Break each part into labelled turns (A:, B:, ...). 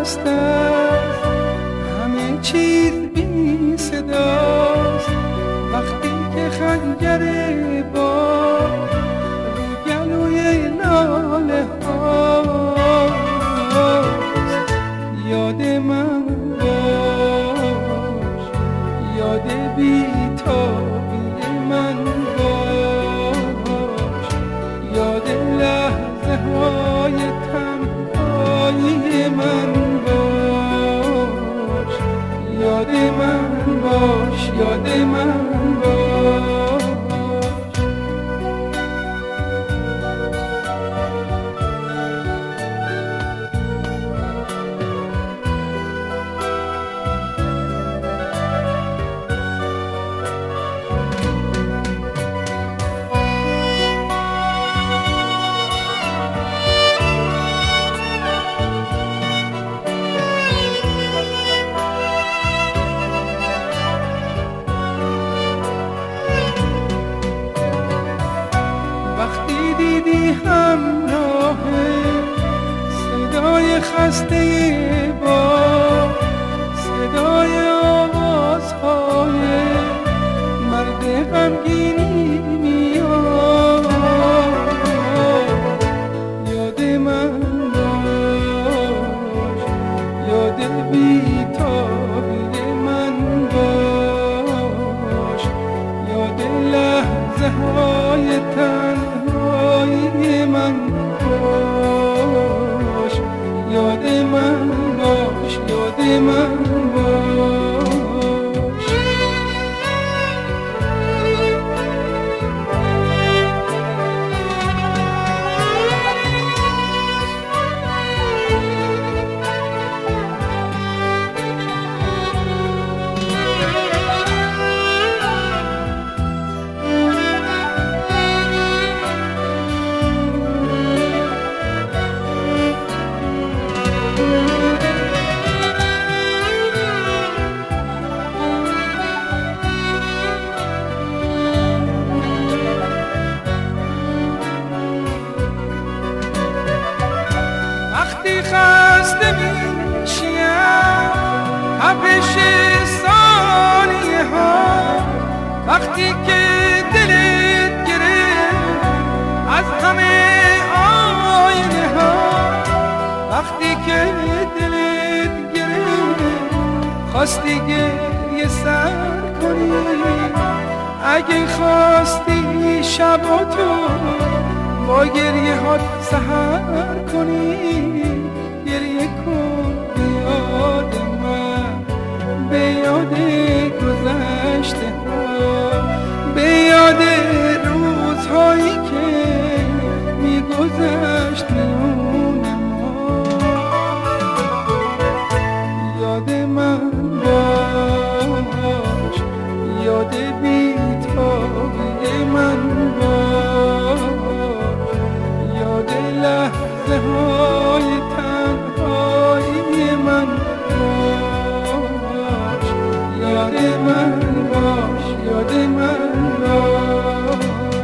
A: مست است، همه چیز بی صداست. وقتی که خنجر با رو گلوی لاله هاست، یاد من باش، یاد بی‌تابی من باش، یاد لحظه های تنهایی من باش، یاد من باش، یاد من باش. وقتی دیدی همراه صدای خسته با صدای آوازهای مرد غمگینی میاد، یاد من باش، یاد بی‌تابی من باش، یاد لحظه های تنهایی من باش، یاد من باش، یاد من باش. وقتی خسته میشیم تپش ثانیه ها، وقتی که دلت گرفت از همه آینه ها، وقتی که دلت گرفت خواستی گریه سر کنی، اگه خواستی شب تو با گریه هات سحر کنی، گریه کن به یاد من، به یاد گذشته ها، به یاد روزهایی که میگذشت میون ما، یاد من باش، یاد بی‌تابی من باش، یاد لحظه های تنهایی من باش، یاد من باش، یاد من باش.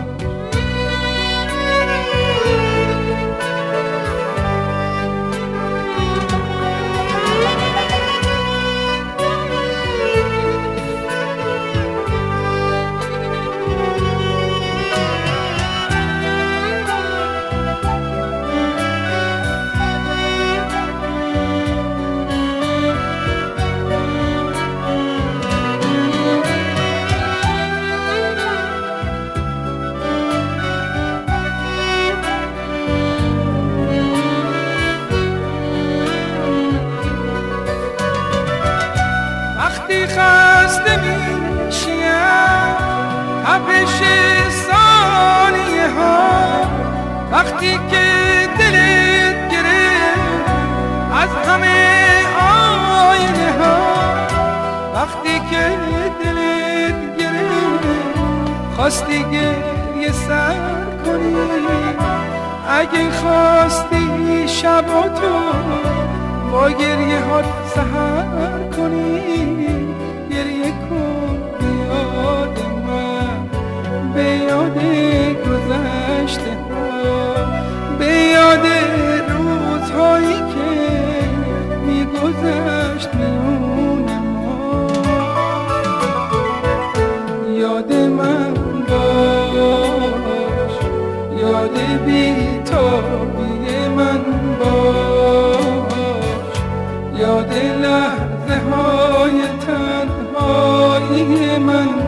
A: وقتی خسته میشیم تپش ثانیه ها، وقتی که دلت گرفت از همه آینه ها، وقتی که دلت گرفت خواستی گریه سر کنی، اگه خواستی شب تو با گریه هات سحر کنی، گریه کن به یاد من، به یاد گذشته ها، به یاد روزهایی که میگذشت من